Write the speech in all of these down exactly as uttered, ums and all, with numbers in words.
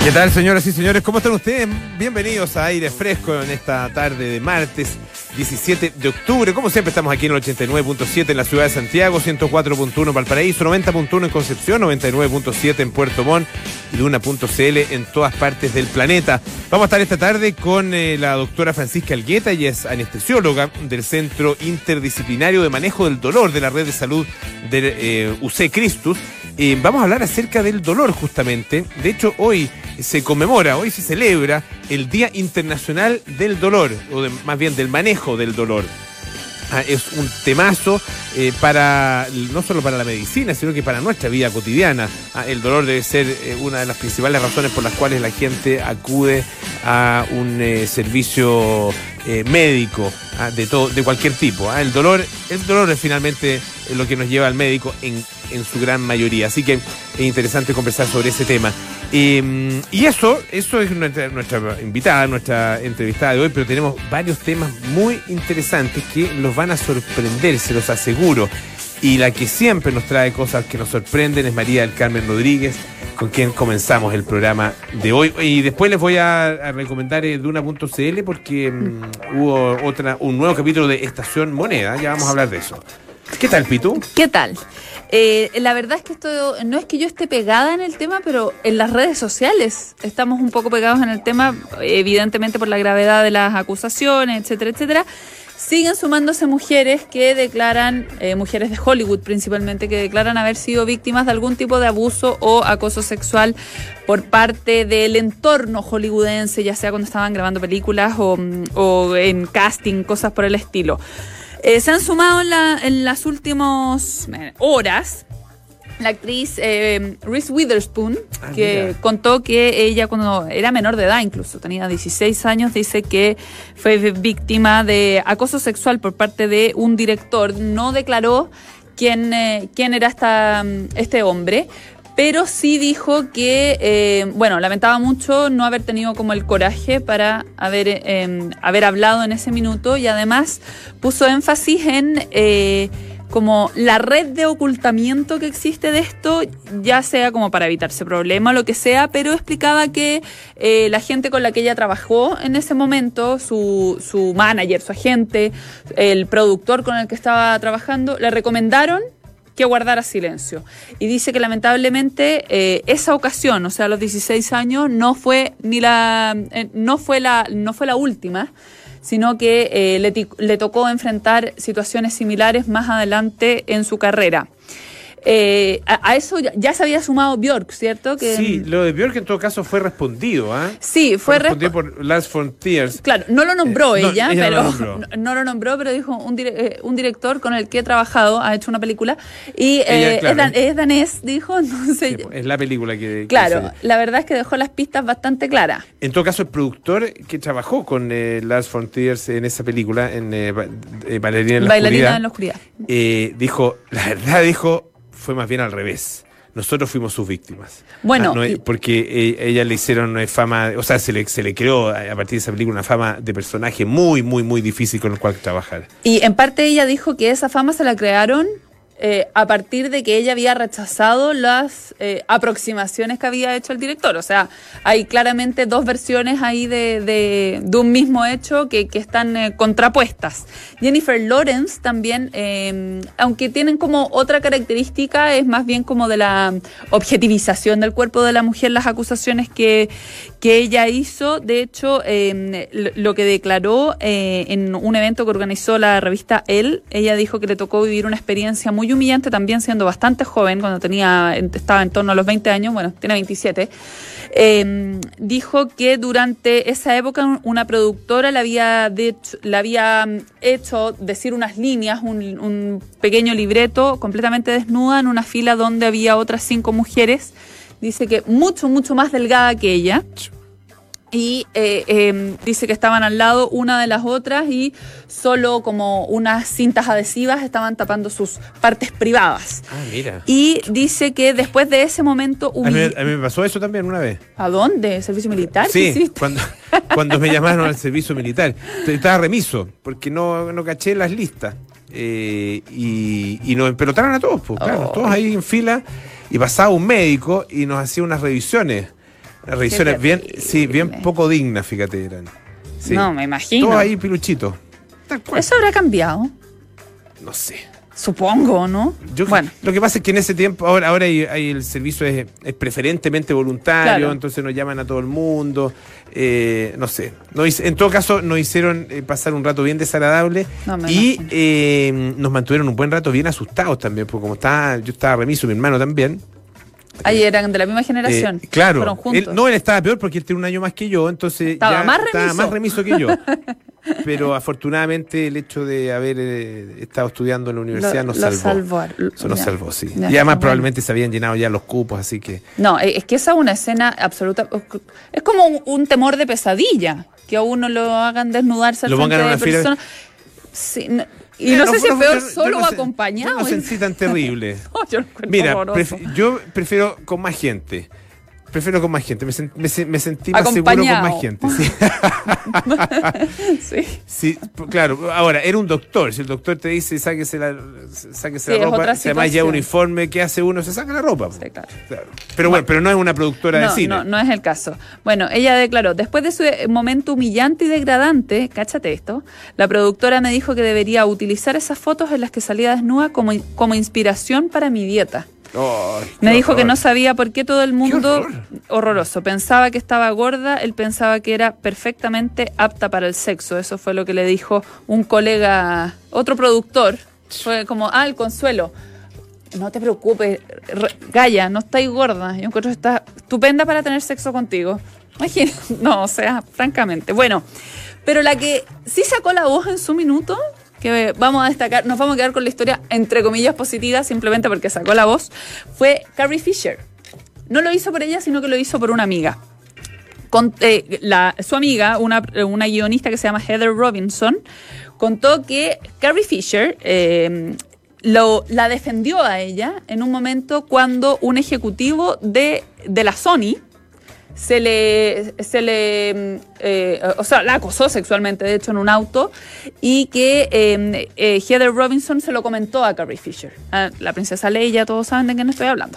¿Qué tal, señoras y señores? ¿Cómo están ustedes? Bienvenidos a Aire Fresco en esta tarde de martes diecisiete de octubre. Como siempre, estamos aquí en el ochenta y nueve punto siete en la ciudad de Santiago, ciento cuatro punto uno en Valparaíso, noventa punto uno en Concepción, noventa y nueve punto siete en Puerto Montt y Duna punto c l en todas partes del planeta. Vamos a estar esta tarde con eh, la doctora Francisca Algueta. Ella es anestesióloga del Centro Interdisciplinario de Manejo del Dolor de la Red de Salud de eh, U C Christus. Eh, vamos a hablar acerca del dolor, justamente. De hecho, hoy se conmemora, hoy se celebra el Día Internacional del Dolor, o de, más bien del manejo del dolor. Ah, es un temazo eh, para no solo para la medicina, sino que para nuestra vida cotidiana. Ah, el dolor debe ser eh, una de las principales razones por las cuales la gente acude a un eh, servicio eh, médico ah, de todo, de cualquier tipo. Ah, el dolor, el dolor es finalmente lo que nos lleva al médico en, en su gran mayoría. Así que es interesante conversar sobre ese tema. Eh, y eso, eso es nuestra, nuestra invitada, nuestra entrevistada de hoy, pero tenemos varios temas muy interesantes que los van a sorprender, se los aseguro. Y la que siempre nos trae cosas que nos sorprenden es María del Carmen Rodríguez, con quien comenzamos el programa de hoy. Y después les voy a, a recomendar eh, Duna punto c l porque um, hubo otra, un nuevo capítulo de Estación Moneda, ya vamos a hablar de eso. ¿Qué tal, Pitu? ¿Qué tal? Eh, la verdad es que esto no es que yo esté pegada en el tema, pero en las redes sociales estamos un poco pegados en el tema, evidentemente por la gravedad de las acusaciones, etcétera, etcétera. Siguen sumándose mujeres que declaran, eh, mujeres de Hollywood principalmente, que declaran haber sido víctimas de algún tipo de abuso o acoso sexual por parte del entorno hollywoodense, ya sea cuando estaban grabando películas o, o en casting, cosas por el estilo. Eh, se han sumado en, la, en las últimas eh, horas la actriz eh, Reese Witherspoon, ah, que mira. contó que ella cuando era menor de edad, incluso tenía dieciséis años, dice que fue víctima de acoso sexual por parte de un director. No declaró quién, eh, quién era esta, este hombre, pero sí dijo que, eh, bueno, lamentaba mucho no haber tenido como el coraje para haber, eh, haber hablado en ese minuto, y además puso énfasis en eh, como la red de ocultamiento que existe de esto, ya sea como para evitarse problemas o lo que sea, pero explicaba que eh, la gente con la que ella trabajó en ese momento, su, su manager, su agente, el productor con el que estaba trabajando, le recomendaron que guardara silencio. Y dice que lamentablemente eh, esa ocasión, o sea, a los dieciséis años, no fue ni la eh, no fue la no fue la última, sino que eh, le, le tocó enfrentar situaciones similares más adelante en su carrera. Eh, a, a eso ya, ya se había sumado Björk, ¿cierto? Que, sí, lo de Björk en todo caso fue respondido, ¿ah? ¿eh? Sí, fue, fue respondido resp- por Last Frontiers. Claro, no lo nombró eh, ella, no, ella pero no lo nombró. No, no lo nombró, pero dijo un, dire- eh, un director con el que he trabajado, ha hecho una película y eh, ella, claro. es, dan- es danés, dijo, entonces sí, es la película que... Claro, que la verdad es que dejó las pistas bastante claras. En todo caso, el productor que trabajó con eh, Last Frontiers en esa película, en eh, eh, Bailarina en la Bailarina Oscuridad, en la Oscuridad. Eh, dijo, la verdad dijo, fue más bien al revés. Nosotros fuimos sus víctimas. Bueno, ah, no, y... porque eh, ella le hicieron eh, fama, o sea, se le, se le creó a partir de esa película una fama de personaje muy, muy, muy difícil con el cual trabajar. Y en parte ella dijo que esa fama se la crearon eh, a partir de que ella había rechazado las eh, aproximaciones que había hecho el director. O sea, hay claramente dos versiones ahí de, de, de un mismo hecho que, que están eh, contrapuestas. Jennifer Lawrence también, eh, aunque tienen como otra característica, es más bien como de la objetivización del cuerpo de la mujer, las acusaciones que, que ella hizo. De hecho, eh, lo que declaró eh, en un evento que organizó la revista Elle, ella dijo que le tocó vivir una experiencia muy humillante, también siendo bastante joven, cuando tenía estaba en torno a los veinte años, bueno, tiene veintisiete. Eh, dijo que durante esa época una productora le había, de, le había hecho decir unas líneas, un, un pequeño libreto completamente desnuda en una fila donde había otras cinco mujeres. Dice que mucho, mucho más delgada que ella. Y eh, eh, dice que estaban al lado una de las otras y solo como unas cintas adhesivas estaban tapando sus partes privadas. Ah, mira. Y dice que después de ese momento... A mí, a mí me pasó eso también una vez. ¿A dónde? ¿Servicio militar? Sí, cuando, cuando me llamaron al servicio militar. Estaba remiso, porque no, no caché las listas. Eh, y, y nos empelotaron a todos, pues, claro, oh. todos ahí en fila. Y pasaba un médico y nos hacía unas revisiones. Las revisiones bien, terrible. sí, bien poco dignas, fíjate, eran. Sí. No, me imagino. Todo ahí piluchito. Tal cual. ¿Eso habrá cambiado? No sé. Supongo, ¿no? Yo, bueno. Lo que pasa es que en ese tiempo, ahora, ahora hay, hay el servicio es, es preferentemente voluntario, Claro. entonces nos llaman a todo el mundo. Eh, no sé. No, hice- en todo caso, nos hicieron eh, pasar un rato bien desagradable No, me y imagino. eh, nos mantuvieron un buen rato bien asustados también, porque como estaba, yo estaba remiso, mi hermano también. Ahí eran de la misma generación. Eh, claro, Fueron juntos. él, no, él estaba peor porque él tiene un año más que yo, entonces Estaba ya más estaba remiso. más remiso que yo. Pero afortunadamente el hecho de haber eh, estado estudiando en la universidad Lo- nos lo salvó. salvó. Eso nos Ya. salvó, sí. Ya, y además bueno. probablemente se habían llenado ya los cupos, así que... No, es que esa es una escena absoluta. Es como un, un temor de pesadilla. Que a uno lo hagan desnudarse al Lo frente pongan en de una fila. personas. Sí, no- y no, sé si es peor solo o acompañado. Yo no sentí tan terrible. No, yo lo encuentro Mira, horroroso. pref- yo prefiero con más gente. Prefiero con más gente. Me, sen- me se- me sentí más seguro con Acompañado. más gente. Sí. Sí. Sí, p- claro. Ahora, era un doctor. Si el doctor te dice sáquese la, sáquese Sí, la es ropa, otra si además lleva situación. uniforme, ¿qué hace uno? Se saca la ropa. Sí, claro. Claro. Pero bueno, pero no es una productora de No, cine. no, no es el caso. Bueno, ella declaró, después de su eh, momento humillante y degradante, cáchate esto, la productora me dijo que debería utilizar esas fotos en las que salía desnuda como, in- como inspiración para mi dieta. Ay, Me qué dijo que horror. no sabía por qué todo el mundo... horror. Horroroso. Pensaba que estaba gorda, él pensaba que era perfectamente apta para el sexo. Eso fue lo que le dijo un colega, otro productor. Fue como, ah, el Consuelo. No te preocupes, re- Gaya, no estáis gorda. Yo encuentro que está estupenda para tener sexo contigo. Imagina, no, o sea, francamente. Bueno, pero la que sí sacó la voz en su minuto, que vamos a destacar, nos vamos a quedar con la historia entre comillas positiva, simplemente porque sacó la voz, fue Carrie Fisher. No lo hizo por ella, sino que lo hizo por una amiga. Con, eh, la, su amiga, una, una guionista que se llama Heather Robinson, contó que Carrie Fisher eh, lo, la defendió a ella en un momento cuando un ejecutivo de, de la Sony se le, se le eh, o sea, la acosó sexualmente, de hecho, en un auto, y que eh, eh, Heather Robinson se lo comentó a Carrie Fisher. Ah, la princesa Leia, todos saben de quién estoy hablando.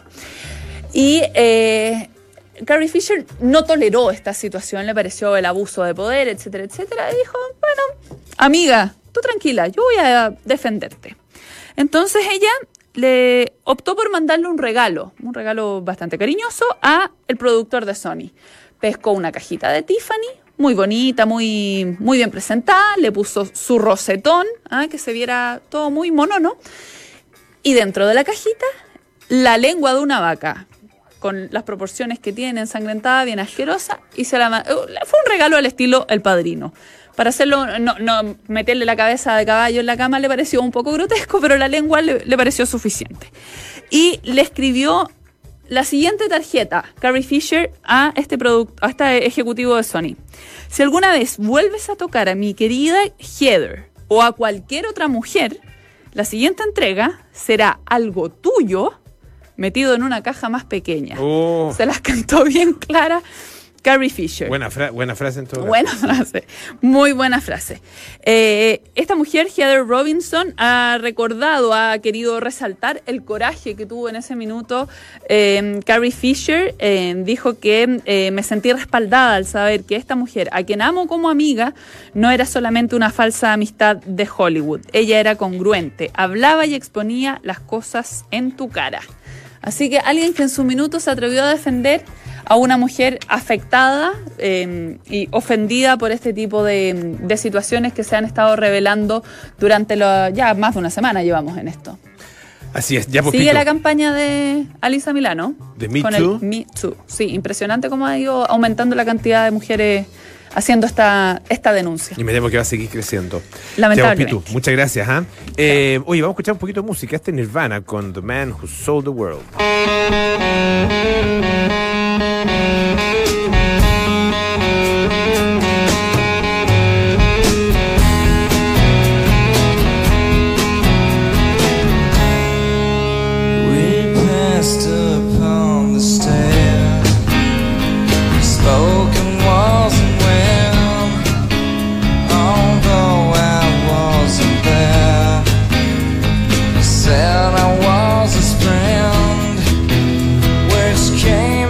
Y eh, Carrie Fisher no toleró esta situación, le pareció el abuso de poder, etcétera, etcétera, y dijo, bueno, amiga, tú tranquila, yo voy a defenderte. Entonces ella le optó por mandarle un regalo, un regalo bastante cariñoso a el productor de Sony. Pescó una cajita de Tiffany, muy bonita, muy, muy bien presentada, le puso su rosetón, ¿ah? Que se viera todo muy monono, y dentro de la cajita, la lengua de una vaca, con las proporciones que tiene, ensangrentada, bien asquerosa, y se la ma- fue un regalo al estilo El Padrino. Para hacerlo, no, no meterle la cabeza de caballo en la cama le pareció un poco grotesco, pero la lengua le, le pareció suficiente. Y le escribió la siguiente tarjeta, Carrie Fisher, a este, product, a este ejecutivo de Sony. Si alguna vez vuelves a tocar a mi querida Heather o a cualquier otra mujer, la siguiente entrega será algo tuyo metido en una caja más pequeña. Oh, Se las cantó bien clara Carrie Fisher. buena, fra- buena frase en todo caso. Buena frase, muy buena frase. Eh, esta mujer, Heather Robinson, ha recordado, ha querido resaltar el coraje que tuvo en ese minuto eh, Carrie Fisher. Eh, dijo que eh, me sentí respaldada al saber que esta mujer, a quien amo como amiga, no era solamente una falsa amistad de Hollywood. Ella era congruente, hablaba y exponía las cosas en tu cara. Así que alguien que en su minuto se atrevió a defender a una mujer afectada eh, y ofendida por este tipo de, de situaciones que se han estado revelando durante lo, ya más de una semana llevamos en esto. Así es, ya poquito. Sigue la campaña de Alyssa Milano. ¿De Me con Too? el Me Too. Sí, impresionante cómo ha ido aumentando la cantidad de mujeres haciendo esta, esta denuncia. Y me temo que va a seguir creciendo. Lamentablemente. Tiago Pitu, muchas gracias. ¿ah? Eh, oye, vamos a escuchar un poquito de música. Este es Nirvana con The Man Who Sold the World. We passed upon the stair, spoken wasn't well, although I wasn't there. Said I was his friend, which came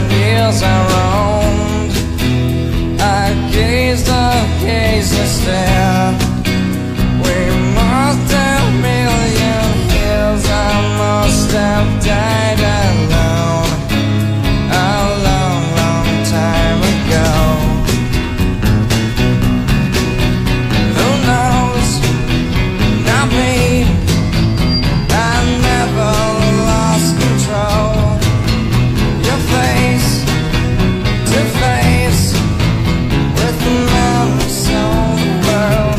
years I roamed, I gazed, I gazed, I stared. We must have million years, I must have died alone a long, long time ago. Who knows? Not me. I never lost control. Your face to face with the man who sold the world.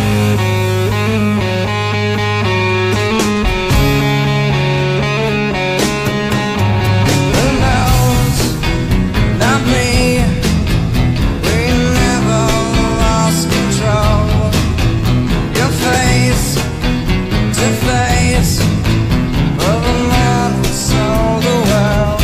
Who knows? Not me. We never lost control. Your face to face with the man who sold the world.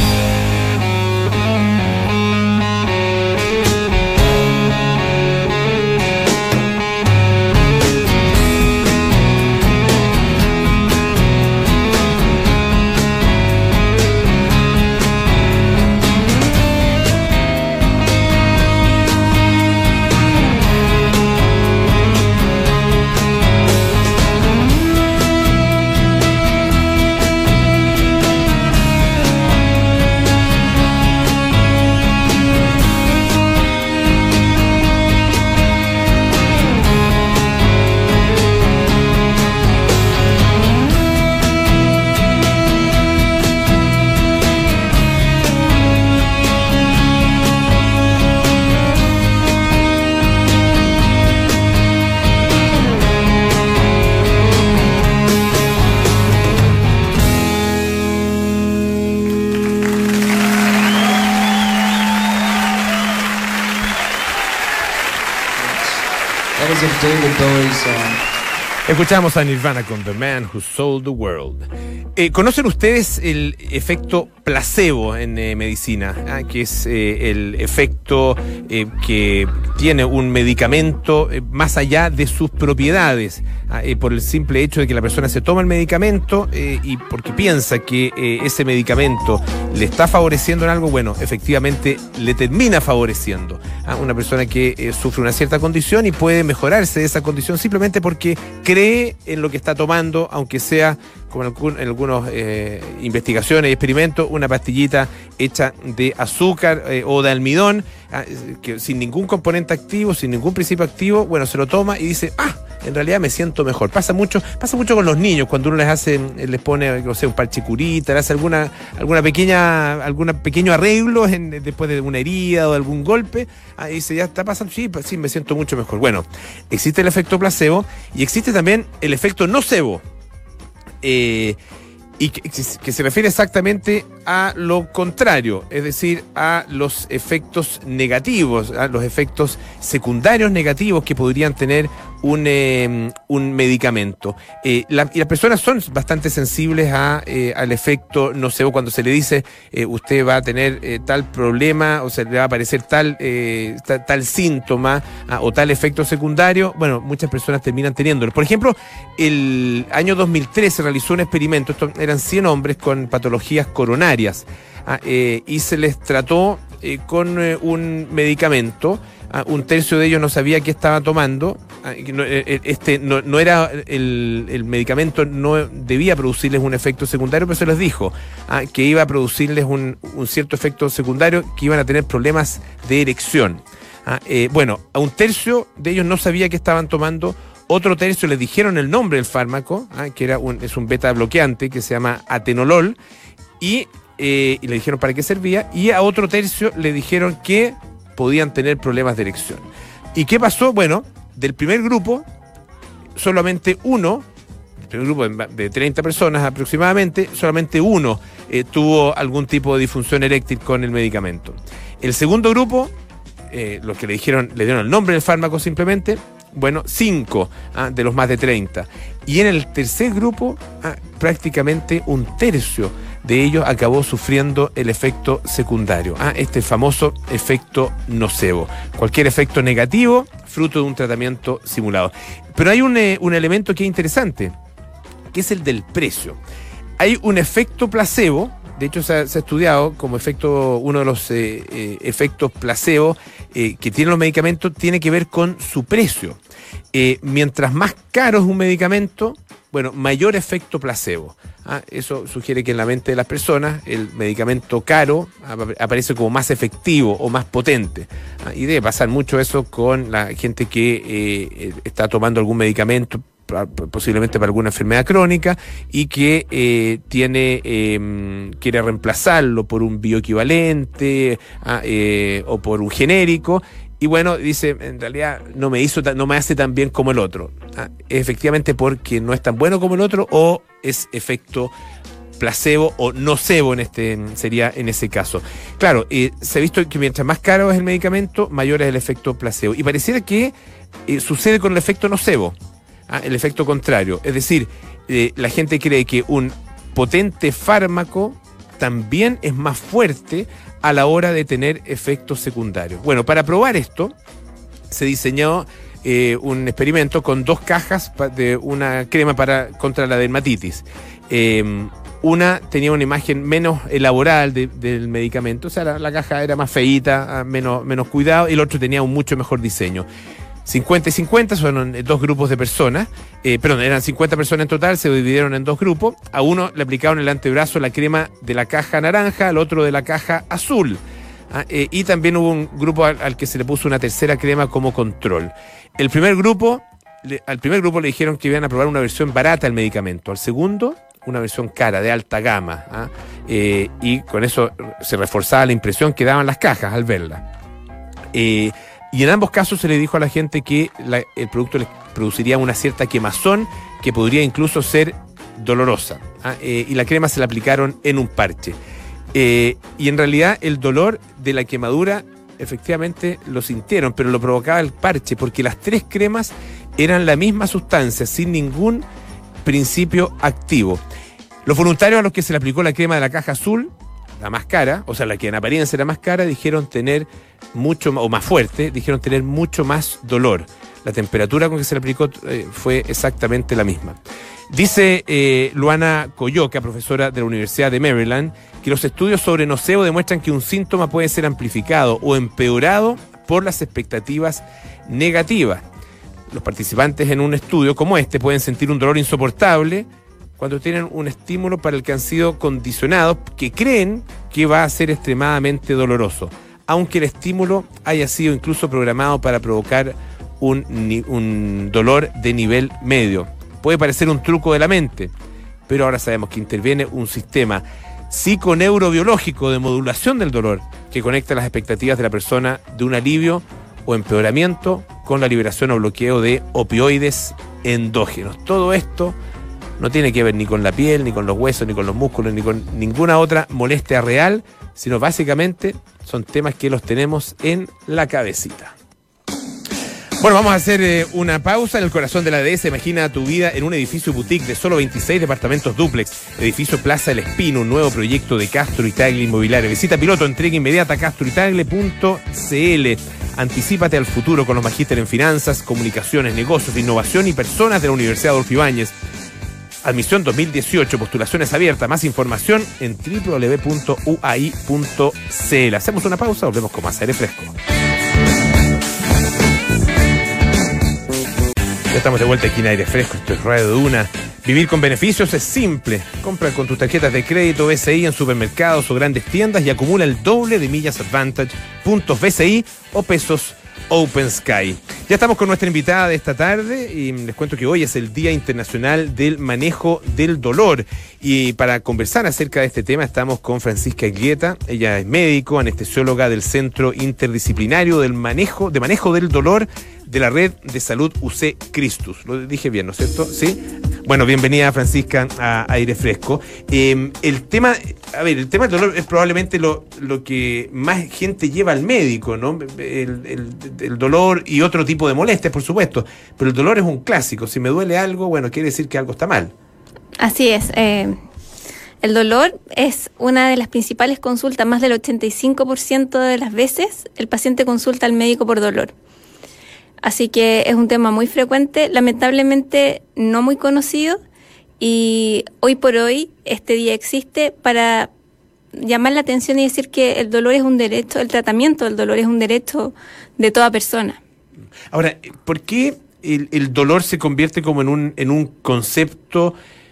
That is a David Bowie song. Escuchamos a Nirvana con The Man Who Sold the World. Eh, ¿Conocen ustedes el efecto placebo en eh, medicina? Ah, que es eh, el efecto eh, que tiene un medicamento eh, más allá de sus propiedades, ah, eh, por el simple hecho de que la persona se toma el medicamento eh, y porque piensa que eh, ese medicamento le está favoreciendo en algo, bueno, efectivamente le termina favoreciendo a una persona que eh, sufre una cierta condición y puede mejorarse de esa condición simplemente porque cree en lo que está tomando, aunque sea, como en, algún, en algunas eh, investigaciones y experimentos, una pastillita hecha de azúcar eh, o de almidón, eh, que sin ningún componente activo, sin ningún principio activo, bueno, se lo toma y dice, ah, en realidad me siento mejor. Pasa mucho, pasa mucho con los niños, cuando uno les hace, les pone, no sé, un parche curita, le hace alguna, alguna pequeña, algún pequeño arreglo en, después de una herida o de algún golpe, ah, y dice, ya está pasando, sí, sí, me siento mucho mejor. Bueno, existe el efecto placebo y existe también el efecto nocebo. Eh, y que, que se refiere exactamente a lo contrario, es decir, a los efectos negativos, a los efectos secundarios negativos que podrían tener un, eh, un medicamento. Eh, la, y las personas son bastante sensibles a, eh, al efecto nocebo cuando se le dice eh, usted va a tener eh, tal problema, o sea, le va a aparecer tal, eh, tal, tal síntoma ah, o tal efecto secundario. Bueno, muchas personas terminan teniéndolo. Por ejemplo, el año dos mil tres se realizó un experimento, esto eran cien hombres con patologías coronarias ah, eh, y se les trató eh, con eh, un medicamento. Ah, un tercio de ellos no sabía qué estaba tomando. Ah, no, este no, no era el, el medicamento, no debía producirles un efecto secundario, pero se les dijo ah, que iba a producirles un, un cierto efecto secundario, que iban a tener problemas de erección. Ah, eh, bueno, a un tercio de ellos no sabía qué estaban tomando. Otro tercio les dijeron el nombre del fármaco, ah, que era un, es un beta bloqueante que se llama atenolol, y, eh, y le dijeron para qué servía. Y a otro tercio le dijeron que podían tener problemas de erección. ¿Y qué pasó? Bueno, del primer grupo, solamente uno, el primer grupo de treinta personas aproximadamente, solamente uno eh, tuvo algún tipo de disfunción eréctil con el medicamento. El segundo grupo, eh, los que le dijeron, le dieron el nombre del fármaco simplemente, bueno, cinco ah, de los más de treinta. Y en el tercer grupo, ah, prácticamente un tercio de ellos acabó sufriendo el efecto secundario, ah, este famoso efecto nocebo. Cualquier efecto negativo, fruto de un tratamiento simulado. Pero hay un, eh, un elemento que es interesante, que es el del precio. Hay un efecto placebo, de hecho se ha, se ha estudiado como efecto, uno de los eh, eh, efectos placebo eh, que tienen los medicamentos tiene que ver con su precio. Eh, mientras más caro es un medicamento, bueno, mayor efecto placebo. ¿Ah? Eso sugiere que en la mente de las personas el medicamento caro ap- aparece como más efectivo o más potente. ¿Ah? Y debe pasar mucho eso con la gente que eh, está tomando algún medicamento, posiblemente para alguna enfermedad crónica, y que eh, tiene eh, quiere reemplazarlo por un bioequivalente ah, eh, o por un genérico. Y bueno, dice, en realidad no me hizo, no me hace tan bien como el otro. Ah, efectivamente porque no es tan bueno como el otro o es efecto placebo o nocebo en este sería en ese caso. Claro, eh, se ha visto que mientras más caro es el medicamento, mayor es el efecto placebo. Y pareciera que eh, sucede con el efecto nocebo, ah, el efecto contrario. Es decir, eh, la gente cree que un potente fármaco también es más fuerte a la hora de tener efectos secundarios. Bueno, para probar esto, se diseñó eh, un experimento con dos cajas de una crema para contra la dermatitis. Eh, una tenía una imagen menos elaborada de, del medicamento, o sea, la, la caja era más feíta, menos, menos cuidado, y el otro tenía un mucho mejor diseño. cincuenta y cincuenta, son dos grupos de personas, eh, perdón, eran cincuenta personas en total, se dividieron en dos grupos. A uno le aplicaron en el antebrazo la crema de la caja naranja, al otro de la caja azul. Ah, eh, y también hubo un grupo al, al que se le puso una tercera crema como control. El primer grupo, le, al primer grupo le dijeron que iban a probar una versión barata del medicamento, al segundo una versión cara, de alta gama. ¿ah? Eh, y con eso se reforzaba la impresión que daban las cajas al verla. Eh, Y en ambos casos se le dijo a la gente que la, el producto les produciría una cierta quemazón que podría incluso ser dolorosa. ¿ah? Eh, y la crema se la aplicaron en un parche. Eh, y en realidad el dolor de la quemadura efectivamente lo sintieron, pero lo provocaba el parche, porque las tres cremas eran la misma sustancia, sin ningún principio activo. Los voluntarios a los que se le aplicó la crema de la caja azul, la más cara, o sea, la que en apariencia era más cara, dijeron tener mucho, o más fuerte, dijeron tener mucho más dolor. La temperatura con que se le aplicó eh, fue exactamente la misma. Dice eh, Luana Coyoca, profesora de la Universidad de Maryland, que los estudios sobre nocebo demuestran que un síntoma puede ser amplificado o empeorado por las expectativas negativas. Los participantes en un estudio como este pueden sentir un dolor insoportable cuando tienen un estímulo para el que han sido condicionados, que creen que va a ser extremadamente doloroso, aunque el estímulo haya sido incluso programado para provocar un, un dolor de nivel medio. Puede parecer un truco de la mente, pero ahora sabemos que interviene un sistema psiconeurobiológico de modulación del dolor que conecta las expectativas de la persona de un alivio o empeoramiento con la liberación o bloqueo de opioides endógenos. Todo esto no tiene que ver ni con la piel, ni con los huesos, ni con los músculos, ni con ninguna otra molestia real, sino básicamente son temas que los tenemos en la cabecita. Bueno, vamos a hacer eh, una pausa en el corazón de la dehesa. Imagina tu vida en un edificio boutique de solo veintiséis departamentos dúplex. Edificio Plaza El Espino, un nuevo proyecto de Castro y Tagle Inmobiliaria. Visita piloto, entrega inmediata castro y tagle punto c l. Anticípate al futuro con los magísteres en finanzas, comunicaciones, negocios, innovación y personas de la Universidad Adolfo Ibáñez. Admisión dos mil dieciocho, postulaciones abiertas. Más información en doble u doble u doble u punto u a i punto c l. Hacemos una pausa, volvemos con más aire fresco. Ya estamos de vuelta aquí en Aire Fresco, esto es Radio Duna. Vivir con beneficios es simple. Compra con tus tarjetas de crédito B C I en supermercados o grandes tiendas y acumula el doble de millas Advantage, puntos B C I o pesos Open Sky. Ya estamos con nuestra invitada de esta tarde y les cuento que hoy es el Día Internacional del Manejo del Dolor. Y para conversar acerca de este tema estamos con Francisca Iglieta. Ella es médico, anestesióloga del Centro Interdisciplinario del Manejo, de Manejo del Dolor de la Red de Salud U C Christus. Lo dije bien, ¿no es cierto? Sí. Bueno, bienvenida Francisca a Aire Fresco. Eh, el tema, a ver, el tema del dolor es probablemente lo, lo que más gente lleva al médico, ¿no? El, el, el dolor y otro tipo de molestias, por supuesto. Pero el dolor es un clásico. Si me duele algo, bueno, quiere decir que algo está mal. Así es. Eh, el dolor es una de las principales consultas. Más del ochenta y cinco por ciento de las veces el paciente consulta al médico por dolor. Así que es un tema muy frecuente, lamentablemente no muy conocido, y hoy por hoy este día existe para llamar la atención y decir que el dolor es un derecho, el tratamiento del dolor es un derecho de toda persona. Ahora, ¿por qué el, el dolor se convierte como en un, en un concepto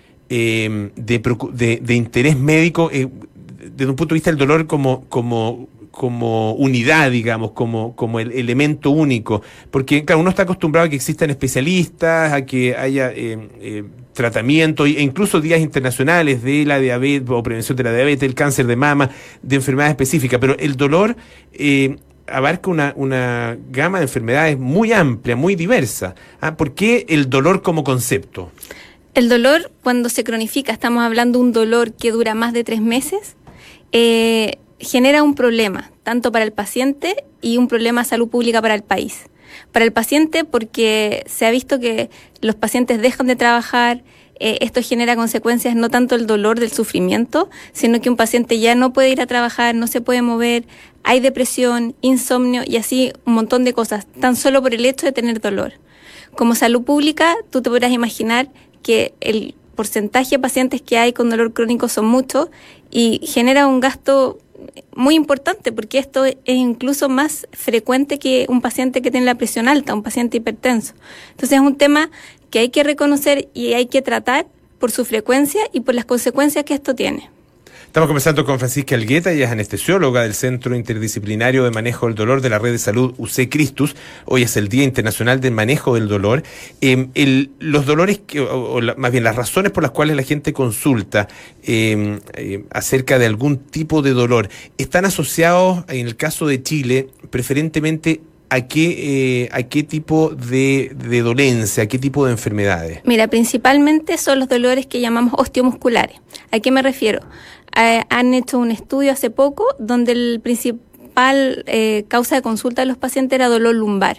eh, de, de, de interés médico, eh, desde un punto de vista del dolor como, como, como unidad, digamos, como, como el elemento único? Porque, claro, uno está acostumbrado a que existan especialistas, a que haya eh, eh, tratamiento e incluso días internacionales de la diabetes o prevención de la diabetes, el cáncer de mama, de enfermedades específicas, pero el dolor eh, abarca una, una gama de enfermedades muy amplia, muy diversa. ¿Ah? ¿Por qué el dolor como concepto? El dolor, cuando se cronifica, estamos hablando de un dolor que dura más de tres meses, eh, genera un problema, tanto para el paciente y un problema de salud pública para el país. Para el paciente, porque se ha visto que los pacientes dejan de trabajar, eh, esto genera consecuencias, no tanto el dolor del sufrimiento, sino que un paciente ya no puede ir a trabajar, no se puede mover, hay depresión, insomnio y así un montón de cosas, tan solo por el hecho de tener dolor. Como salud pública, tú te podrás imaginar que el porcentaje de pacientes que hay con dolor crónico son muchos y genera un gasto muy importante, porque esto es incluso más frecuente que un paciente que tiene la presión alta, un paciente hipertenso. Entonces es un tema que hay que reconocer y hay que tratar por su frecuencia y por las consecuencias que esto tiene. Estamos conversando con Francisca Elgueta, ella es anestesióloga del Centro Interdisciplinario de Manejo del Dolor de la Red de Salud U C Christus. Hoy es el Día Internacional del Manejo del Dolor. Eh, el, los dolores, que, o, o la, más bien las razones por las cuales la gente consulta eh, eh, acerca de algún tipo de dolor, están asociados, en el caso de Chile, preferentemente ¿a qué, eh, a qué tipo de, de dolencia, a qué tipo de enfermedades? Mira, principalmente son los dolores que llamamos osteomusculares. ¿A qué me refiero? Eh, han hecho un estudio hace poco donde el principal eh, causa de consulta de los pacientes era dolor lumbar.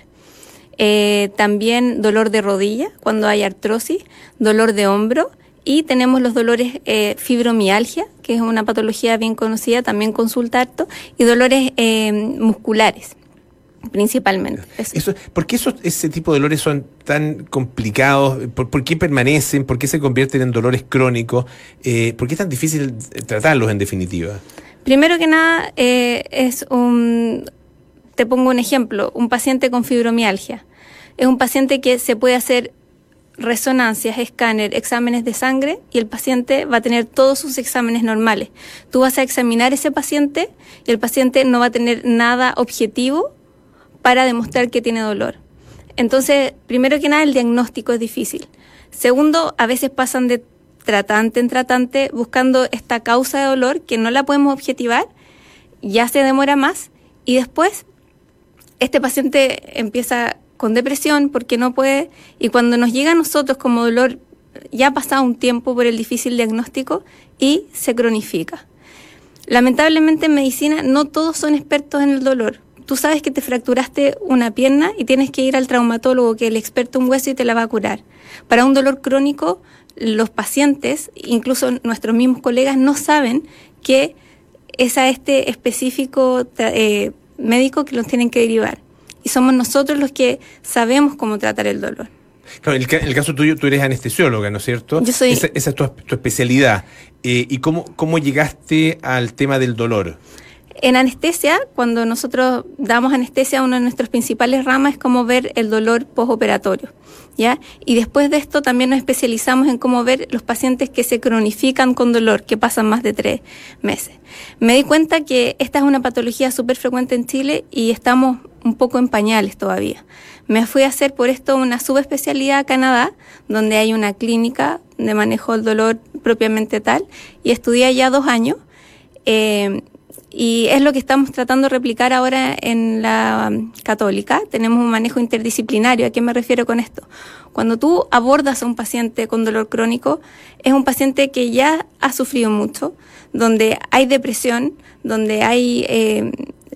Eh, también dolor de rodilla, cuando hay artrosis, dolor de hombro, y tenemos los dolores eh, fibromialgia, que es una patología bien conocida, también consulta harto, y dolores eh, musculares. Principalmente. Eso. Eso, ¿Por qué esos, ese tipo de dolores son tan complicados? ¿Por, por qué permanecen? ¿Por qué se convierten en dolores crónicos? Eh, ¿Por qué es tan difícil tratarlos en definitiva? Primero que nada, eh, es un... Te pongo un ejemplo. Un paciente con fibromialgia. Es un paciente que se puede hacer resonancias, escáner, exámenes de sangre y el paciente va a tener todos sus exámenes normales. Tú vas a examinar ese paciente y el paciente no va a tener nada objetivo para demostrar que tiene dolor. Entonces, primero que nada, el diagnóstico es difícil. Segundo, a veces pasan de tratante en tratante buscando esta causa de dolor que no la podemos objetivar, ya se demora más y después este paciente empieza con depresión porque no puede, y cuando nos llega a nosotros como dolor, ya ha pasado un tiempo por el difícil diagnóstico y se cronifica. Lamentablemente en medicina no todos son expertos en el dolor. Tú sabes que te fracturaste una pierna y tienes que ir al traumatólogo, que es el experto en hueso, y te la va a curar. Para un dolor crónico, los pacientes, incluso nuestros mismos colegas, no saben que es a este específico eh, médico que los tienen que derivar. Y somos nosotros los que sabemos cómo tratar el dolor. Claro, en el, el caso tuyo, tú eres anestesióloga, ¿no es cierto? Yo soy... Esa, esa es tu, tu especialidad. Eh, ¿Y cómo, cómo llegaste al tema del dolor? En anestesia, cuando nosotros damos anestesia, una de nuestras principales ramas es cómo ver el dolor postoperatorio, ¿ya? Y después de esto también nos especializamos en cómo ver los pacientes que se cronifican con dolor, que pasan más de tres meses. Me di cuenta que esta es una patología súper frecuente en Chile y estamos un poco en pañales todavía. Me fui a hacer por esto una subespecialidad a Canadá, donde hay una clínica de manejo del dolor propiamente tal, y estudié allá dos años. Eh, Y es lo que estamos tratando de replicar ahora en la um, Católica. Tenemos un manejo interdisciplinario. ¿A qué me refiero con esto? Cuando tú abordas a un paciente con dolor crónico, es un paciente que ya ha sufrido mucho, donde hay depresión, donde hay, eh,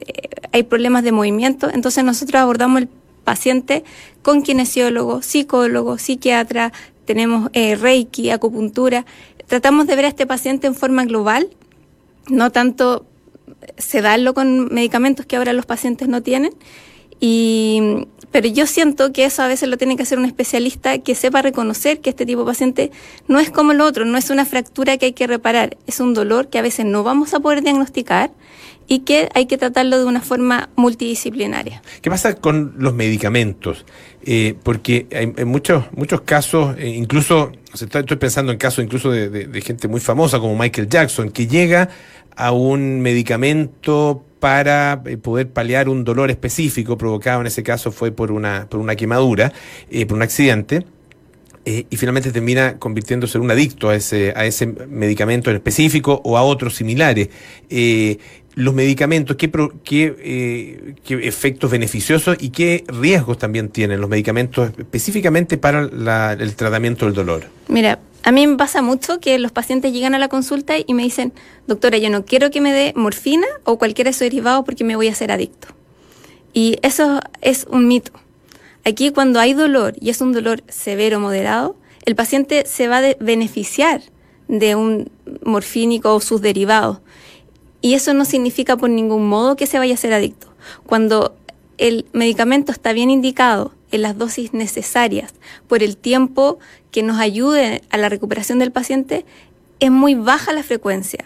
hay problemas de movimiento. Entonces nosotros abordamos el paciente con kinesiólogo, psicólogo, psiquiatra, tenemos eh, reiki, acupuntura. Tratamos de ver a este paciente en forma global, no tanto sedarlo con medicamentos que ahora los pacientes no tienen, Y, pero yo siento que eso a veces lo tiene que hacer un especialista que sepa reconocer que este tipo de paciente no es como el otro, no es una fractura que hay que reparar, es un dolor que a veces no vamos a poder diagnosticar y que hay que tratarlo de una forma multidisciplinaria. ¿Qué pasa con los medicamentos? Eh, porque hay, en muchos muchos casos, eh, incluso, o sea, estoy pensando en casos incluso de, de, de gente muy famosa como Michael Jackson, que llega a un medicamento para eh, poder paliar un dolor específico provocado, en ese caso fue por una, por una quemadura, eh, por un accidente, eh, y finalmente termina convirtiéndose en un adicto a ese, a ese medicamento en específico o a otros similares. Eh, los medicamentos, ¿qué, pro, qué, eh, qué efectos beneficiosos y qué riesgos también tienen los medicamentos específicamente para la, el tratamiento del dolor? Mira, a mí me pasa mucho que los pacientes llegan a la consulta y me dicen, doctora, yo no quiero que me dé morfina o cualquiera de esos derivados porque me voy a hacer adicto. Y eso es un mito. Aquí cuando hay dolor y es un dolor severo o moderado, el paciente se va a beneficiar de un morfínico o sus derivados. Y eso no significa por ningún modo que se vaya a hacer adicto. Cuando el medicamento está bien indicado en las dosis necesarias por el tiempo que nos ayude a la recuperación del paciente, es muy baja la frecuencia.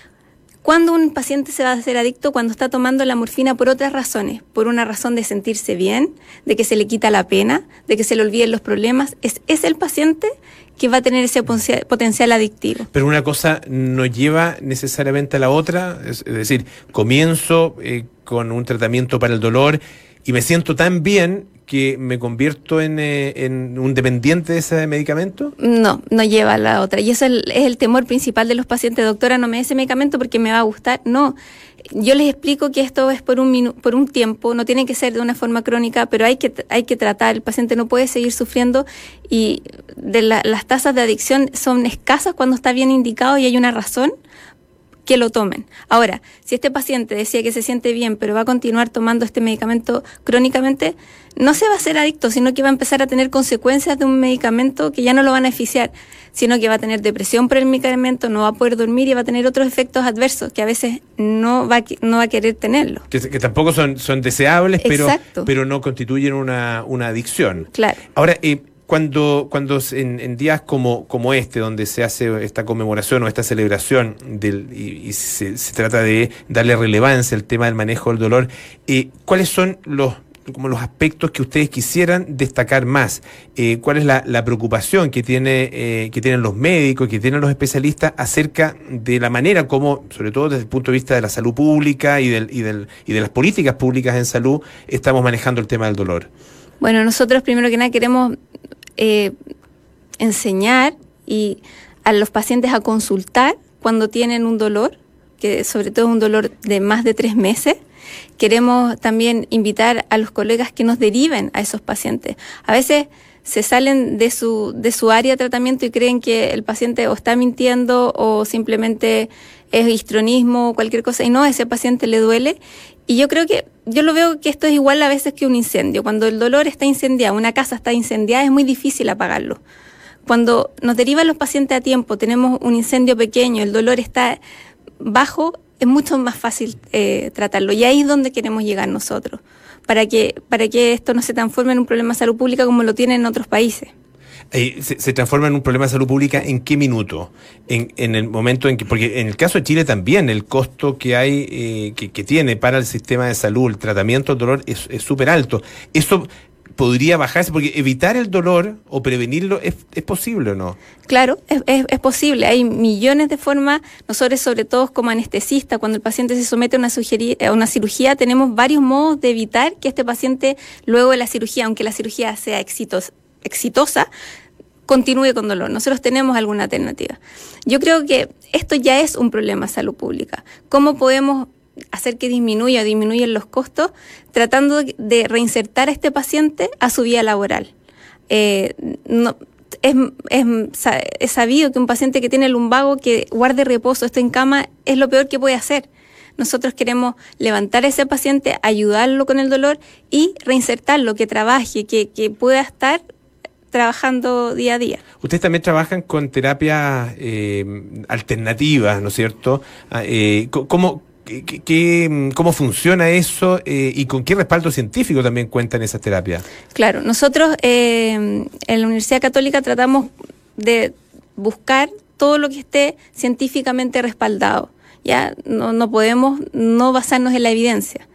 ¿Cuándo un paciente se va a hacer adicto? Cuando está tomando la morfina por otras razones, por una razón de sentirse bien, de que se le quita la pena, de que se le olviden los problemas. Es, es el paciente que va a tener ese potencial adictivo. Pero una cosa no lleva necesariamente a la otra, es, es decir, comienzo eh, con un tratamiento para el dolor y me siento tan bien que me convierto en, eh, en un dependiente de ese medicamento. No, no lleva a la otra. Y eso es el, es el temor principal de los pacientes. Doctora, no me dé ese medicamento porque me va a gustar. No, yo les explico que esto es por un minu- por un tiempo, no tiene que ser de una forma crónica, pero hay que hay que tratar. El paciente no puede seguir sufriendo y de la, las tasas de adicción son escasas cuando está bien indicado y hay una razón que lo tomen. Ahora, si este paciente decía que se siente bien, pero va a continuar tomando este medicamento crónicamente, no se va a hacer adicto, sino que va a empezar a tener consecuencias de un medicamento que ya no lo van a beneficiar, sino que va a tener depresión por el medicamento, no va a poder dormir y va a tener otros efectos adversos que a veces no va a, no va a querer tenerlo. Que, que tampoco son, son deseables, pero, Exacto. pero no constituyen una, una adicción. Claro. Ahora, eh, Cuando, cuando en, en días como, como este, donde se hace esta conmemoración o esta celebración del, y, y se, se trata de darle relevancia al tema del manejo del dolor, eh, ¿cuáles son los, como los aspectos que ustedes quisieran destacar más? Eh, ¿Cuál es la, la preocupación que, tiene, eh, que tienen los médicos, que tienen los especialistas acerca de la manera como, sobre todo desde el punto de vista de la salud pública y, del, y, del, y de las políticas públicas en salud, estamos manejando el tema del dolor? Bueno, nosotros primero que nada queremos eh, enseñar y a los pacientes a consultar cuando tienen un dolor, que sobre todo es un dolor de más de tres meses. Queremos también invitar a los colegas que nos deriven a esos pacientes. A veces se salen de su, de su área de tratamiento y creen que el paciente o está mintiendo o simplemente es histrionismo o cualquier cosa, y no, a ese paciente le duele. Y yo creo que, yo lo veo que esto es igual a veces que un incendio. Cuando el dolor está incendiado, una casa está incendiada, es muy difícil apagarlo. Cuando nos derivan los pacientes a tiempo, tenemos un incendio pequeño, el dolor está bajo, es mucho más fácil eh, tratarlo. Y ahí es donde queremos llegar nosotros, para que, para que esto no se transforme en un problema de salud pública como lo tienen en otros países. Eh, se, se transforma en un problema de salud pública ¿en qué minuto? En, en el momento en que, porque en el caso de Chile también el costo que hay, eh, que, que tiene para el sistema de salud, el tratamiento del dolor es súper alto. Eso podría bajarse, porque evitar el dolor o prevenirlo es, es posible o no. Claro, es, es, es posible. Hay millones de formas. Nosotros, sobre todo como anestesistas, cuando el paciente se somete a una, sugerí, a una cirugía, tenemos varios modos de evitar que este paciente, luego de la cirugía, aunque la cirugía sea exitos, exitosa, continúe con dolor. Nosotros tenemos alguna alternativa. Yo creo que esto ya es un problema de salud pública. ¿Cómo podemos hacer que disminuya o disminuyan los costos? Tratando de reinsertar a este paciente a su vida laboral. Eh, no, es, es, es sabido que un paciente que tiene lumbago, que guarde reposo, esté en cama, es lo peor que puede hacer. Nosotros queremos levantar a ese paciente, ayudarlo con el dolor y reinsertarlo, que trabaje, que, que pueda estar trabajando día a día. Ustedes también trabajan con terapias eh, alternativas, ¿no es cierto? Eh, ¿cómo, ¿qué, qué, qué, ¿cómo funciona eso eh, y con qué respaldo científico también cuentan esas terapias? Claro, nosotros eh, en la Universidad Católica tratamos de buscar todo lo que esté científicamente respaldado. Ya no, no podemos no basarnos en la evidencia.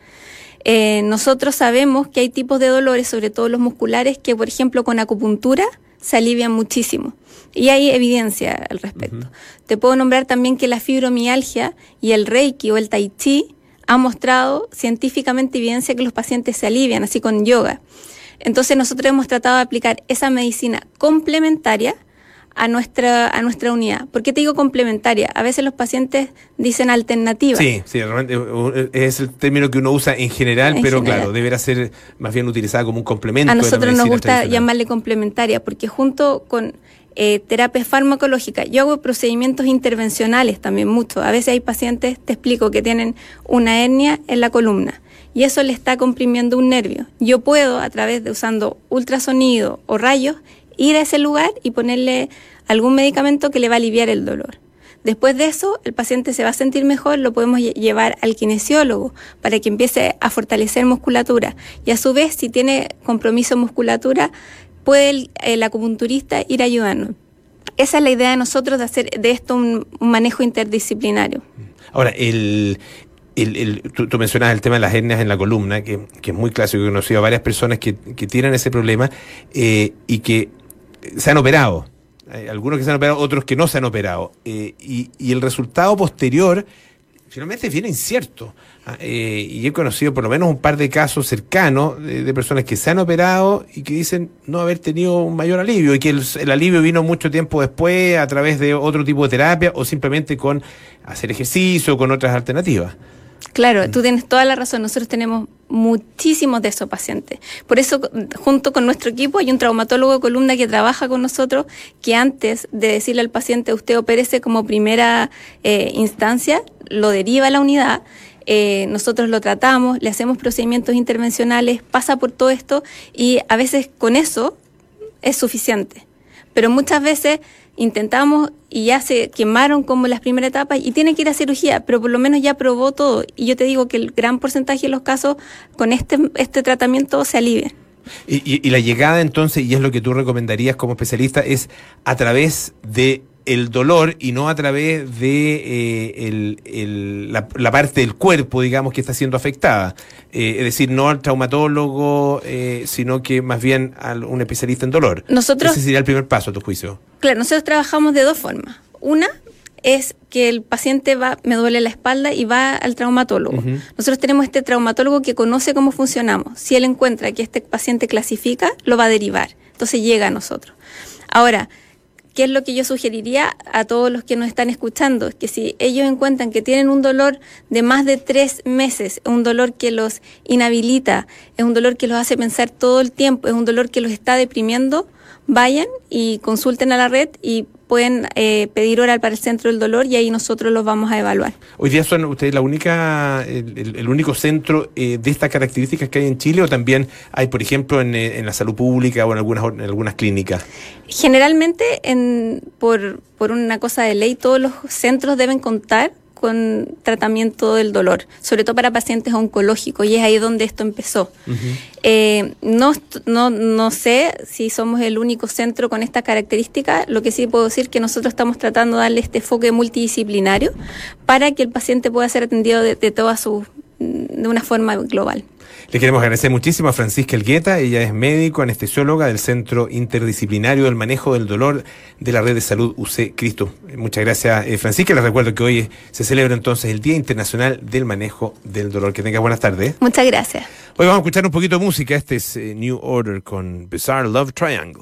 Eh, nosotros sabemos que hay tipos de dolores, sobre todo los musculares, que por ejemplo con acupuntura se alivian muchísimo. Y hay evidencia al respecto. Uh-huh. Te puedo nombrar también que la fibromialgia y el Reiki o el Tai Chi han mostrado científicamente evidencia que los pacientes se alivian, así con yoga. Entonces nosotros hemos tratado de aplicar esa medicina complementaria a nuestra a nuestra unidad. ¿Por qué te digo complementaria? A veces los pacientes dicen alternativa. Sí, sí, realmente es el término que uno usa en general, en pero general. Claro, deberá ser más bien utilizada como un complemento. A nosotros nos gusta llamarle complementaria, porque junto con eh, terapias farmacológicas, yo hago procedimientos intervencionales también mucho. A veces hay pacientes, te explico, que tienen una hernia en la columna y eso le está comprimiendo un nervio. Yo puedo, a través de usando ultrasonido o rayos, ir a ese lugar y ponerle algún medicamento que le va a aliviar el dolor. Después de eso, el paciente se va a sentir mejor, lo podemos llevar al kinesiólogo para que empiece a fortalecer musculatura. Y a su vez, si tiene compromiso en musculatura, puede el, el acupunturista ir ayudando. Esa es la idea de nosotros de hacer de esto un, un manejo interdisciplinario. Ahora, el... El, el, tú, tú mencionabas el tema de las hernias en la columna, que, que es muy clásico. He conocido a varias personas que, que tienen ese problema eh, y que se han operado. Hay algunos que se han operado, otros que no se han operado. Eh, y, y el resultado posterior finalmente viene incierto. Eh, y he conocido por lo menos un par de casos cercanos de, de personas que se han operado y que dicen no haber tenido un mayor alivio y que el, el alivio vino mucho tiempo después a través de otro tipo de terapia o simplemente con hacer ejercicio o con otras alternativas. Claro, tú tienes toda la razón. Nosotros tenemos muchísimos de esos pacientes. Por eso, junto con nuestro equipo, hay un traumatólogo de columna que trabaja con nosotros, que antes de decirle al paciente, usted opérese como primera eh, instancia, lo deriva a la unidad. Eh, nosotros lo tratamos, le hacemos procedimientos intervencionales, pasa por todo esto y a veces con eso es suficiente. Pero muchas veces intentamos y ya se quemaron como las primeras etapas y tiene que ir a cirugía, pero por lo menos ya probó todo. Y yo te digo que el gran porcentaje de los casos con este este tratamiento se alivia. Y, y, y la llegada entonces, y es lo que tú recomendarías como especialista, es a través de el dolor y no a través de eh, el, el, la, la parte del cuerpo, digamos, que está siendo afectada. Eh, es decir, no al traumatólogo, eh, sino que más bien a un especialista en dolor. Nosotros, ese sería el primer paso, a tu juicio. Claro, nosotros trabajamos de dos formas. Una es que el paciente va, me duele la espalda y va al traumatólogo. Uh-huh. Nosotros tenemos este traumatólogo que conoce cómo funcionamos. Si él encuentra que este paciente clasifica, lo va a derivar. Entonces llega a nosotros. Ahora, ¿qué es lo que yo sugeriría a todos los que nos están escuchando? Es que si ellos encuentran que tienen un dolor de más de tres meses, un dolor que los inhabilita, es un dolor que los hace pensar todo el tiempo, es un dolor que los está deprimiendo, vayan y consulten a la red y pueden eh, pedir hora para el centro del dolor y ahí nosotros los vamos a evaluar. Hoy día son ustedes la única, el, el único centro eh, de estas características que hay en Chile, o también hay, por ejemplo, en, en la salud pública o en algunas en algunas clínicas. Generalmente, en, por, por una cosa de ley, todos los centros deben contar con tratamiento del dolor, sobre todo para pacientes oncológicos, y es ahí donde esto empezó. Uh-huh. Eh, no, no, no sé si somos el único centro con esta característica, lo que sí puedo decir es que nosotros estamos tratando de darle este enfoque multidisciplinario para que el paciente pueda ser atendido de, de toda su, de una forma global. Le queremos agradecer muchísimo a Francisca Elgueta. Ella es médico anestesióloga del Centro Interdisciplinario del Manejo del Dolor de la Red de Salud U C Cristo. Muchas gracias, eh, Francisca. Les recuerdo que hoy se celebra entonces el Día Internacional del Manejo del Dolor. Que tengas buenas tardes. Muchas gracias. Hoy vamos a escuchar un poquito de música. Este es eh, New Order con Bizarre Love Triangle.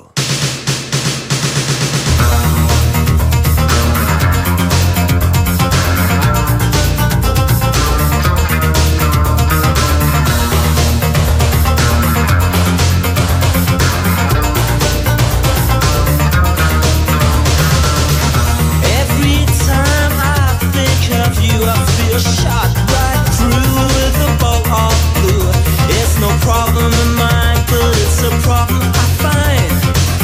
Problem in mind, but it's a problem I find.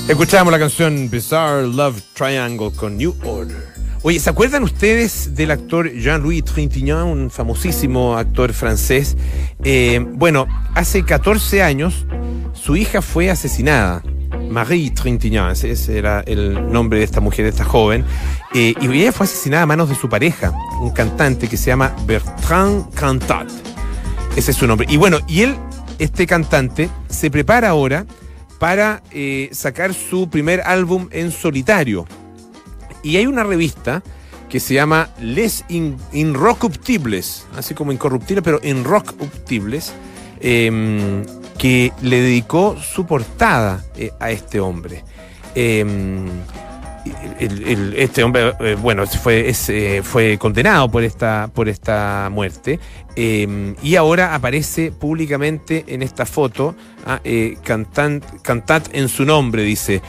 Escuchamos la canción Bizarre Love Triangle con New Order. Oye, ¿se acuerdan ustedes del actor Jean-Louis Trintignant, un famosísimo actor francés? Eh, bueno, hace catorce años su hija fue asesinada. Marie Trintignant, ese, ese era el nombre de esta mujer, de esta joven. Eh, y ella fue asesinada a manos de su pareja, un cantante que se llama Bertrand Cantat. Ese es su nombre. Y bueno, y él, este cantante, se prepara ahora para eh, sacar su primer álbum en solitario. Y hay una revista que se llama Les In- Incorruptibles, así como incorruptibles, pero Incorruptibles, eh, que le dedicó su portada eh, a este hombre. Eh, el, el, este hombre, eh, bueno, fue, es, eh, fue condenado por esta, por esta muerte eh, y ahora aparece públicamente en esta foto, ah, eh, Cantant, Cantat en su nombre, dice.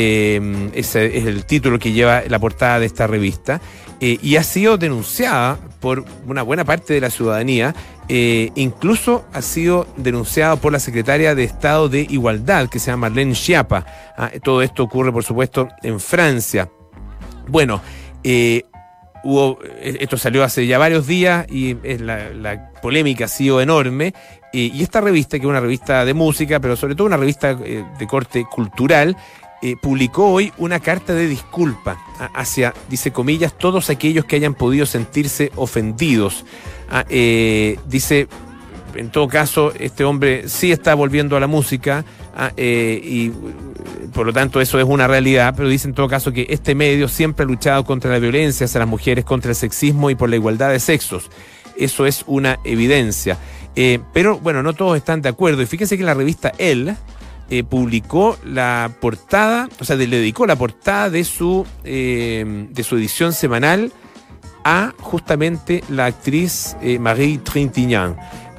Eh, ese es el título que lleva la portada de esta revista. Eh, y ha sido denunciada por una buena parte de la ciudadanía, eh, incluso ha sido denunciada por la secretaria de Estado de Igualdad, que se llama Marlène Schiappa. Ah, todo esto ocurre, por supuesto, en Francia. Bueno, eh, hubo, esto salió hace ya varios días y es la, la polémica ha sido enorme. Eh, y esta revista, que es una revista de música, pero sobre todo una revista eh, de corte cultural, Eh, publicó hoy una carta de disculpa a, hacia, dice comillas, todos aquellos que hayan podido sentirse ofendidos. Ah, eh, dice, en todo caso, este hombre sí está volviendo a la música ah, eh, y por lo tanto eso es una realidad, pero dice en todo caso que este medio siempre ha luchado contra la violencia hacia las mujeres, contra el sexismo y por la igualdad de sexos. Eso es una evidencia. Eh, pero bueno, no todos están de acuerdo. Y fíjense que la revista Elle Eh, publicó la portada, o sea, le dedicó la portada de su, eh, de su edición semanal a justamente la actriz eh, Marie Trintignant,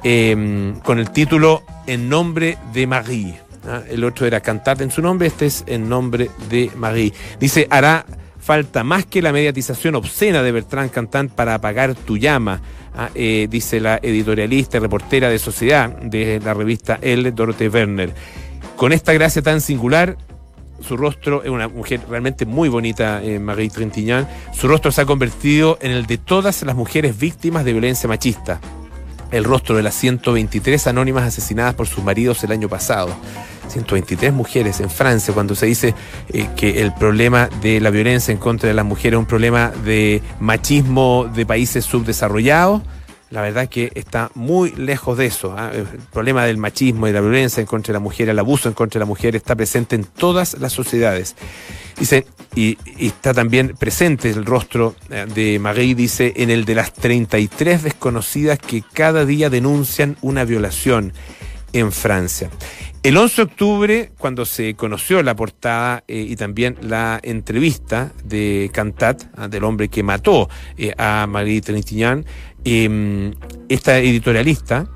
eh, con el título En nombre de Marie. ¿Ah? El otro era Cantat en su nombre, este es En nombre de Marie. Dice, hará falta más que la mediatización obscena de Bertrand Cantat para apagar tu llama. Ah, eh, dice la editorialista y reportera de Sociedad de la revista Elle, Dorothée Werner. Con esta gracia tan singular, su rostro es una mujer realmente muy bonita, eh, Marie Trintignant. Su rostro se ha convertido en el de todas las mujeres víctimas de violencia machista. El rostro de las ciento veintitrés anónimas asesinadas por sus maridos el año pasado. ciento veintitrés mujeres en Francia, cuando se dice eh, que el problema de la violencia en contra de las mujeres es un problema de machismo de países subdesarrollados. La verdad que está muy lejos de eso. ¿eh? El problema del machismo y de la violencia en contra de la mujer, el abuso en contra de la mujer está presente en todas las sociedades. Dice, y, y está también presente el rostro de Marie, dice, en el de las treinta y tres desconocidas que cada día denuncian una violación en Francia. El once de octubre, cuando se conoció la portada eh, y también la entrevista de Cantat, eh, del hombre que mató eh, a Marie Trintignant, eh, esta editorialista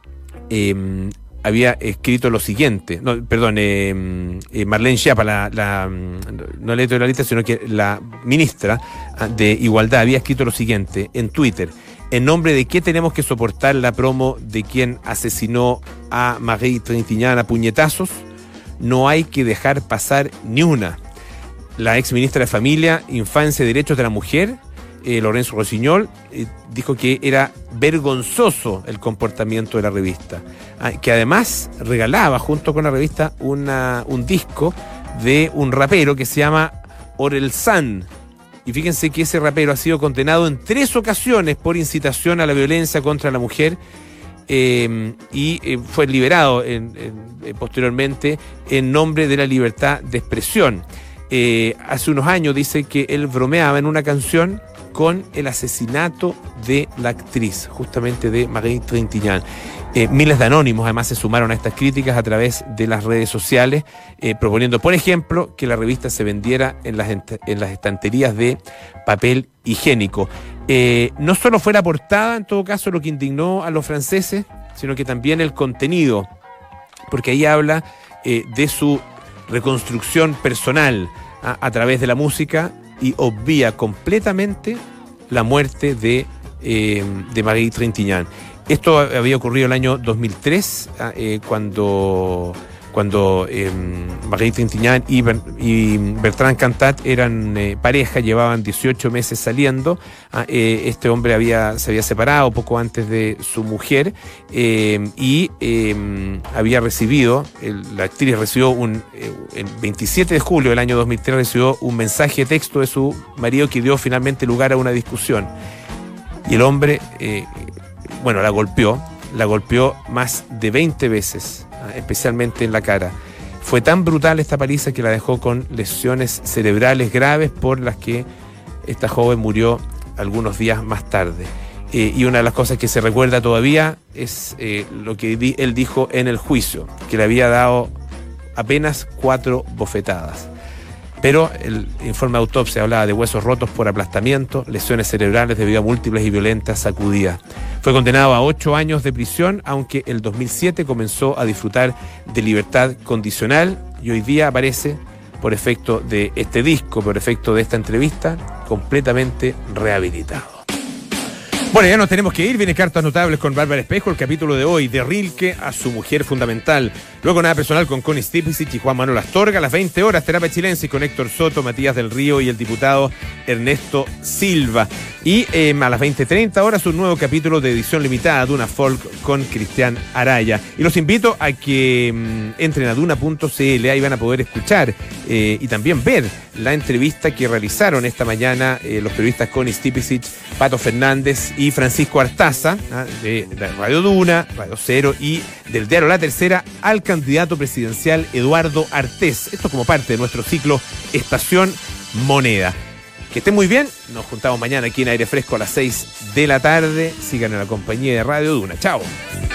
eh, había escrito lo siguiente, no, perdón, eh, eh, Marlène Schiappa, la, la, no la editorialista, sino que la ministra de Igualdad, había escrito lo siguiente en Twitter: ¿en nombre de qué tenemos que soportar la promo de quien asesinó a Marie Trintignant a puñetazos? No hay que dejar pasar ni una. La ex ministra de Familia, Infancia y Derechos de la Mujer, eh, Lorenzo Rossignol, eh, dijo que era vergonzoso el comportamiento de la revista, ah, que además regalaba junto con la revista una, un disco de un rapero que se llama Orelsan. Y fíjense que ese rapero ha sido condenado en tres ocasiones por incitación a la violencia contra la mujer eh, y eh, fue liberado en, en, eh, posteriormente en nombre de la libertad de expresión. Eh, hace unos años dice que él bromeaba en una canción con el asesinato de la actriz, justamente de Marie Trintignant. Eh, miles de anónimos además se sumaron a estas críticas a través de las redes sociales, eh, proponiendo, por ejemplo, que la revista se vendiera en las, en las estanterías de papel higiénico. Eh, no solo fue la portada, en todo caso, lo que indignó a los franceses, sino que también el contenido, porque ahí habla eh, de su reconstrucción personal a, a través de la música y obvia completamente la muerte de, eh, de Marie Trintignant. Esto había ocurrido el año dos mil tres, eh, cuando, cuando eh, Marguerite Trintignant y, Ber, y Bertrand Cantat eran eh, pareja, llevaban dieciocho meses saliendo. Ah, eh, este hombre había, se había separado poco antes de su mujer eh, y eh, había recibido, el, la actriz recibió un, eh, el veintisiete de julio del año dos mil tres recibió un mensaje de texto de su marido que dio finalmente lugar a una discusión. Y el hombre, eh, bueno, la golpeó, la golpeó más de veinte veces, especialmente en la cara. Fue tan brutal esta paliza que la dejó con lesiones cerebrales graves por las que esta joven murió algunos días más tarde. Eh, y una de las cosas que se recuerda todavía es eh, lo que di- él dijo en el juicio, que le había dado apenas cuatro bofetadas. Pero el informe de autopsia hablaba de huesos rotos por aplastamiento, lesiones cerebrales debido a múltiples y violentas sacudidas. Fue condenado a ocho años de prisión, aunque el dos mil siete comenzó a disfrutar de libertad condicional y hoy día aparece, por efecto de este disco, por efecto de esta entrevista, completamente rehabilitado. Bueno, ya nos tenemos que ir. Viene Cartas Notables con Bárbara Espejo, el capítulo de hoy, de Rilke a su mujer fundamental. Luego Nada Personal con Connie Stipicic y Juan Manuel Astorga. A las veinte horas, Terapia Chilensis con Héctor Soto, Matías del Río y el diputado Ernesto Silva. Y eh, a las veinte treinta horas, un nuevo capítulo de edición limitada, Duna Folk con Cristian Araya. Y los invito a que mmm, entren a duna punto c l, ahí van a poder escuchar eh, y también ver la entrevista que realizaron esta mañana eh, los periodistas Connie Stipicic, Pato Fernández y Francisco Artaza, ¿ah? de, de Radio Duna, Radio Cero y del diario La Tercera, al candidato presidencial Eduardo Artés. Esto como parte de nuestro ciclo Estación Moneda. Que estén muy bien, nos juntamos mañana aquí en Aire Fresco a las seis de la tarde. Sigan en la compañía de Radio Duna. Chao.